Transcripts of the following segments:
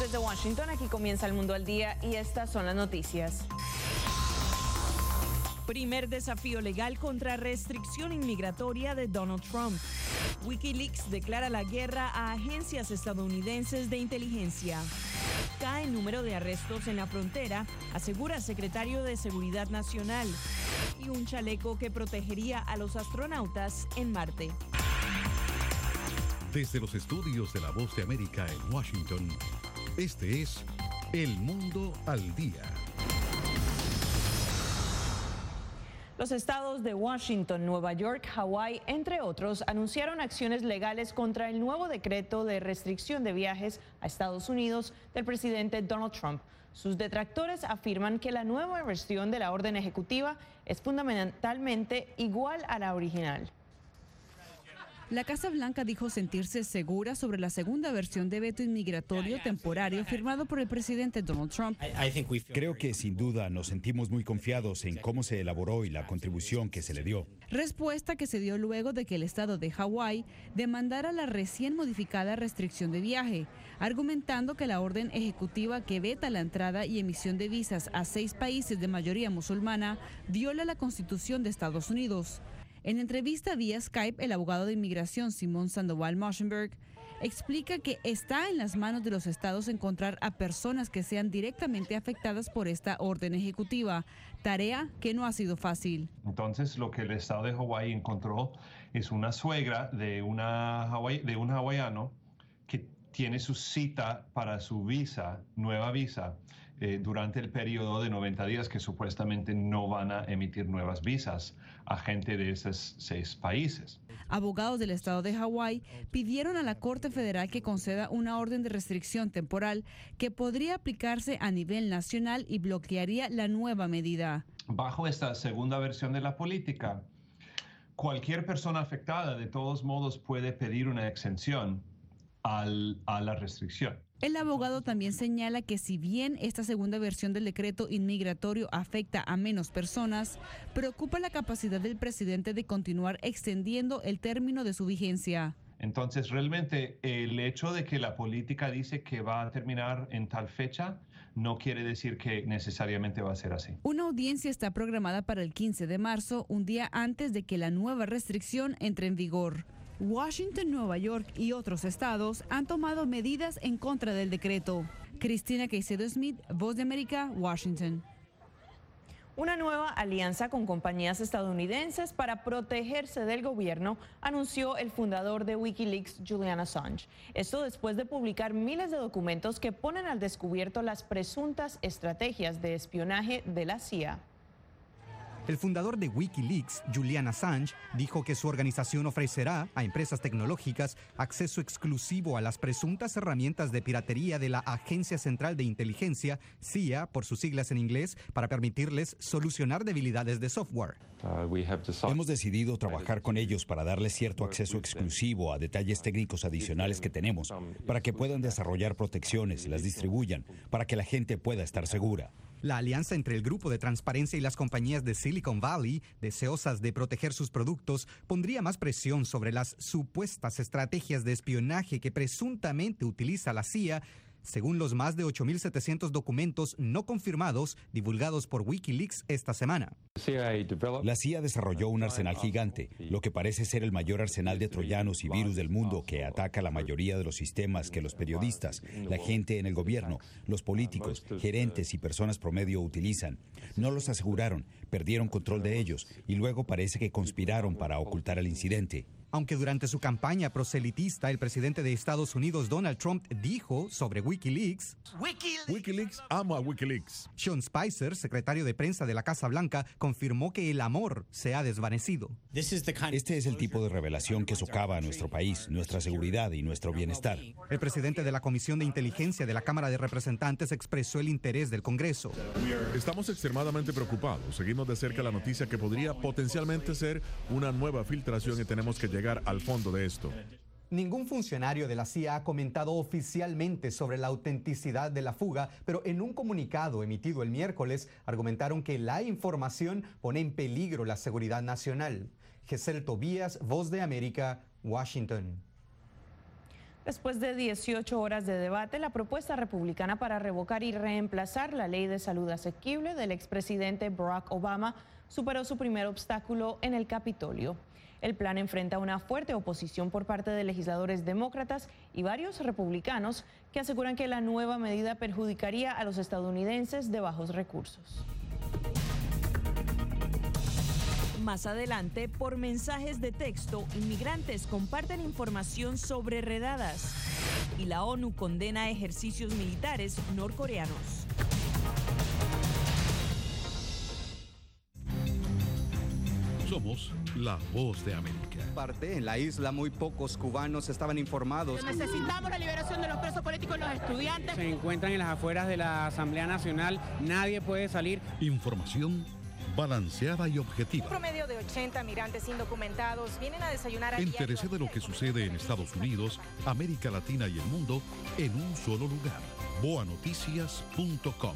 Desde Washington, aquí comienza El Mundo al Día y estas son las noticias. Primer desafío legal contra restricción inmigratoria de Donald Trump. Wikileaks declara la guerra a agencias estadounidenses de inteligencia. Cae el número de arrestos en la frontera, asegura secretario de Seguridad Nacional. Y un chaleco que protegería a los astronautas en Marte. Desde los estudios de La Voz de América en Washington, este es El Mundo al Día. Los estados de Washington, Nueva York, Hawái, entre otros, anunciaron acciones legales contra el nuevo decreto de restricción de viajes a Estados Unidos del presidente Donald Trump. Sus detractores afirman que la nueva versión de la orden ejecutiva es fundamentalmente igual a la original. La Casa Blanca dijo sentirse segura sobre la segunda versión de veto inmigratorio temporario firmado por el presidente Donald Trump. Creo que sin duda nos sentimos muy confiados en cómo se elaboró y la contribución que se le dio. Respuesta que se dio luego de que el estado de Hawái demandara la recién modificada restricción de viaje, argumentando que la orden ejecutiva que veta la entrada y emisión de visas a 6 países de mayoría musulmana viola la Constitución de Estados Unidos. En entrevista vía Skype, el abogado de inmigración Simón Sandoval Moschenberg explica que está en las manos de los estados encontrar a personas que sean directamente afectadas por esta orden ejecutiva, tarea que no ha sido fácil. Entonces, lo que el estado de Hawái encontró es una suegra de un hawaiano que tiene su cita para su visa, nueva visa, durante el periodo de 90 días que supuestamente no van a emitir nuevas visas a gente de esos 6 países. Abogados del estado de Hawái pidieron a la Corte Federal que conceda una orden de restricción temporal que podría aplicarse a nivel nacional y bloquearía la nueva medida. Bajo esta segunda versión de la política, cualquier persona afectada de todos modos puede pedir una exención a la restricción. El abogado también señala que si bien esta segunda versión del decreto inmigratorio afecta a menos personas, preocupa la capacidad del presidente de continuar extendiendo el término de su vigencia. Entonces, realmente el hecho de que la política dice que va a terminar en tal fecha no quiere decir que necesariamente va a ser así. Una audiencia está programada para el 15 de marzo, un día antes de que la nueva restricción entre en vigor. Washington, Nueva York y otros estados han tomado medidas en contra del decreto. Cristina Caicedo Smith, Voz de América, Washington. Una nueva alianza con compañías estadounidenses para protegerse del gobierno anunció el fundador de Wikileaks, Julian Assange. Esto después de publicar miles de documentos que ponen al descubierto las presuntas estrategias de espionaje de la CIA. El fundador de Wikileaks, Julian Assange, dijo que su organización ofrecerá a empresas tecnológicas acceso exclusivo a las presuntas herramientas de piratería de la Agencia Central de Inteligencia, CIA, por sus siglas en inglés, para permitirles solucionar debilidades de software. Hemos decidido trabajar con ellos para darles cierto acceso exclusivo a detalles técnicos adicionales que tenemos, para que puedan desarrollar protecciones, las distribuyan, para que la gente pueda estar segura. La alianza entre el Grupo de Transparencia y las compañías de Silicon Valley, deseosas de proteger sus productos, pondría más presión sobre las supuestas estrategias de espionaje que presuntamente utiliza la CIA, según los más de 8.700 documentos no confirmados divulgados por Wikileaks esta semana. La CIA desarrolló un arsenal gigante, lo que parece ser el mayor arsenal de troyanos y virus del mundo que ataca la mayoría de los sistemas que los periodistas, la gente en el gobierno, los políticos, gerentes y personas promedio utilizan. No los aseguraron, perdieron control de ellos y luego parece que conspiraron para ocultar el incidente. Aunque durante su campaña proselitista, el presidente de Estados Unidos, Donald Trump, dijo sobre Wikileaks: Wikileaks ama a Wikileaks. Sean Spicer, secretario de prensa de la Casa Blanca, confirmó que el amor se ha desvanecido. Este es el tipo de revelación que socava a nuestro país, nuestra seguridad y nuestro bienestar. El presidente de la Comisión de Inteligencia de la Cámara de Representantes expresó el interés del Congreso. Estamos extremadamente preocupados. Seguimos de cerca la noticia que podría potencialmente ser una nueva filtración y tenemos que llegar al fondo de esto. Ningún funcionario de la CIA ha comentado oficialmente sobre la autenticidad de la fuga, pero en un comunicado emitido el miércoles argumentaron que la información pone en peligro la seguridad nacional. Gesell Tobías, Voz de América, Washington. Después de 18 horas de debate, la propuesta republicana para revocar y reemplazar la ley de salud asequible del expresidente Barack Obama superó su primer obstáculo en el Capitolio. El plan enfrenta una fuerte oposición por parte de legisladores demócratas y varios republicanos que aseguran que la nueva medida perjudicaría a los estadounidenses de bajos recursos. Más adelante, por mensajes de texto, inmigrantes comparten información sobre redadas y la ONU condena ejercicios militares norcoreanos. Somos la voz de América. En la isla muy pocos cubanos estaban informados. Necesitamos la liberación de los presos políticos y los estudiantes. Se encuentran en las afueras de la Asamblea Nacional, nadie puede salir. Información balanceada y objetiva. Un promedio de 80 migrantes indocumentados vienen a desayunar. Entérese de lo que sucede en Estados Unidos, América Latina y el mundo en un solo lugar. boanoticias.com.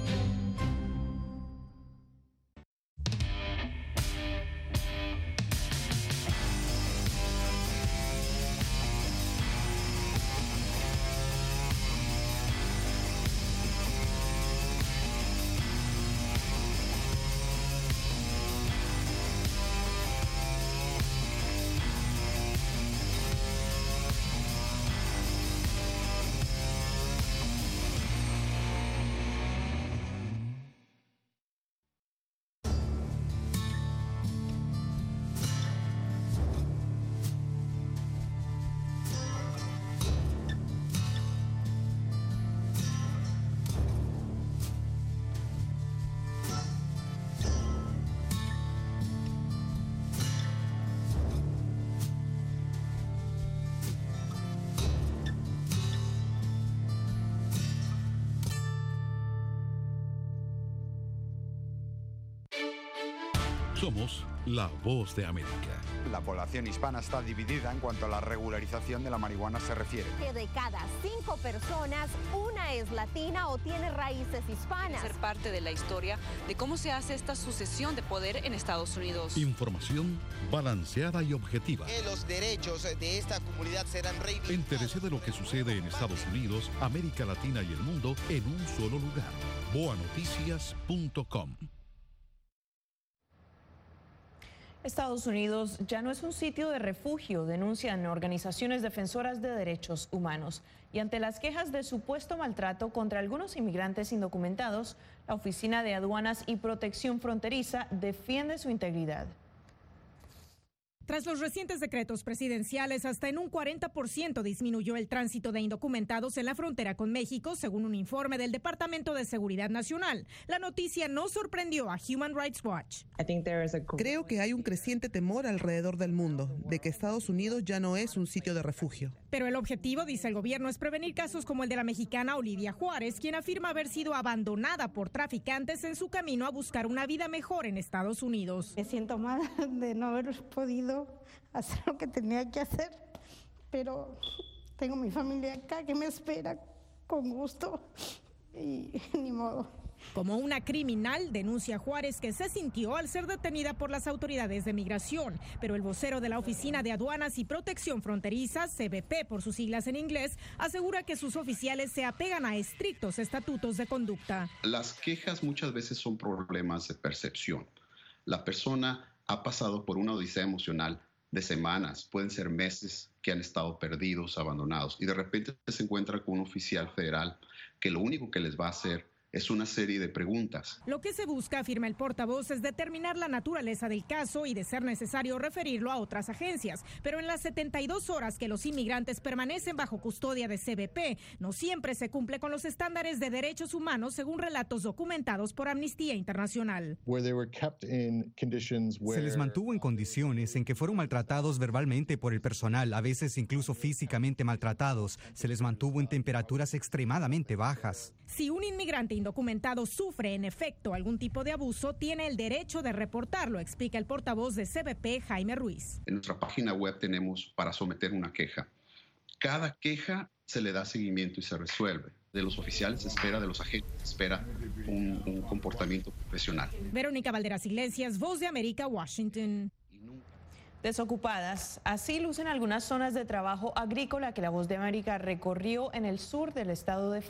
Somos la voz de América. La población hispana está dividida en cuanto a la regularización de la marihuana se refiere. Que de cada 5 personas, una es latina o tiene raíces hispanas. Ser parte de la historia de cómo se hace esta sucesión de poder en Estados Unidos. Información balanceada y objetiva. Que los derechos de esta comunidad serán reivindicados. Entérese de lo que sucede en Estados Unidos, América Latina y el mundo en un solo lugar. boanoticias.com. Estados Unidos ya no es un sitio de refugio, denuncian organizaciones defensoras de derechos humanos. Y ante las quejas de supuesto maltrato contra algunos inmigrantes indocumentados, la Oficina de Aduanas y Protección Fronteriza defiende su integridad. Tras los recientes decretos presidenciales, hasta en un 40% disminuyó el tránsito de indocumentados en la frontera con México, según un informe del Departamento de Seguridad Nacional. La noticia no sorprendió a Human Rights Watch. Creo que hay un creciente temor alrededor del mundo de que Estados Unidos ya no es un sitio de refugio. Pero el objetivo, dice el gobierno, es prevenir casos como el de la mexicana Olivia Juárez, quien afirma haber sido abandonada por traficantes en su camino a buscar una vida mejor en Estados Unidos. Me siento mal de no haber podido hacer lo que tenía que hacer, pero tengo mi familia acá que me espera con gusto y ni modo. Como una criminal, denuncia Juárez que se sintió al ser detenida por las autoridades de migración, pero el vocero de la Oficina de Aduanas y Protección Fronteriza, CBP por sus siglas en inglés, asegura que sus oficiales se apegan a estrictos estatutos de conducta. Las quejas muchas veces son problemas de percepción. La persona ha pasado por una odisea emocional de semanas, pueden ser meses que han estado perdidos, abandonados, y de repente se encuentra con un oficial federal que lo único que les va a hacer es una serie de preguntas. Lo que se busca, afirma el portavoz, es determinar la naturaleza del caso y, de ser necesario, referirlo a otras agencias. Pero en las 72 horas que los inmigrantes permanecen bajo custodia de CBP, no siempre se cumple con los estándares de derechos humanos, según relatos documentados por Amnistía Internacional. Se les mantuvo en condiciones en que fueron maltratados verbalmente por el personal, a veces incluso físicamente maltratados. Se les mantuvo en temperaturas extremadamente bajas. Si un inmigrante indocumentado sufre en efecto algún tipo de abuso, tiene el derecho de reportarlo, explica el portavoz de CBP, Jaime Ruiz. En nuestra página web tenemos para someter una queja. Cada queja se le da seguimiento y se resuelve. De los oficiales se espera, de los agentes se espera un comportamiento profesional. Verónica Valderas Iglesias, Voz de América, Washington. desocupadas. Así lucen algunas zonas de trabajo agrícola que La Voz de América recorrió en el sur del estado de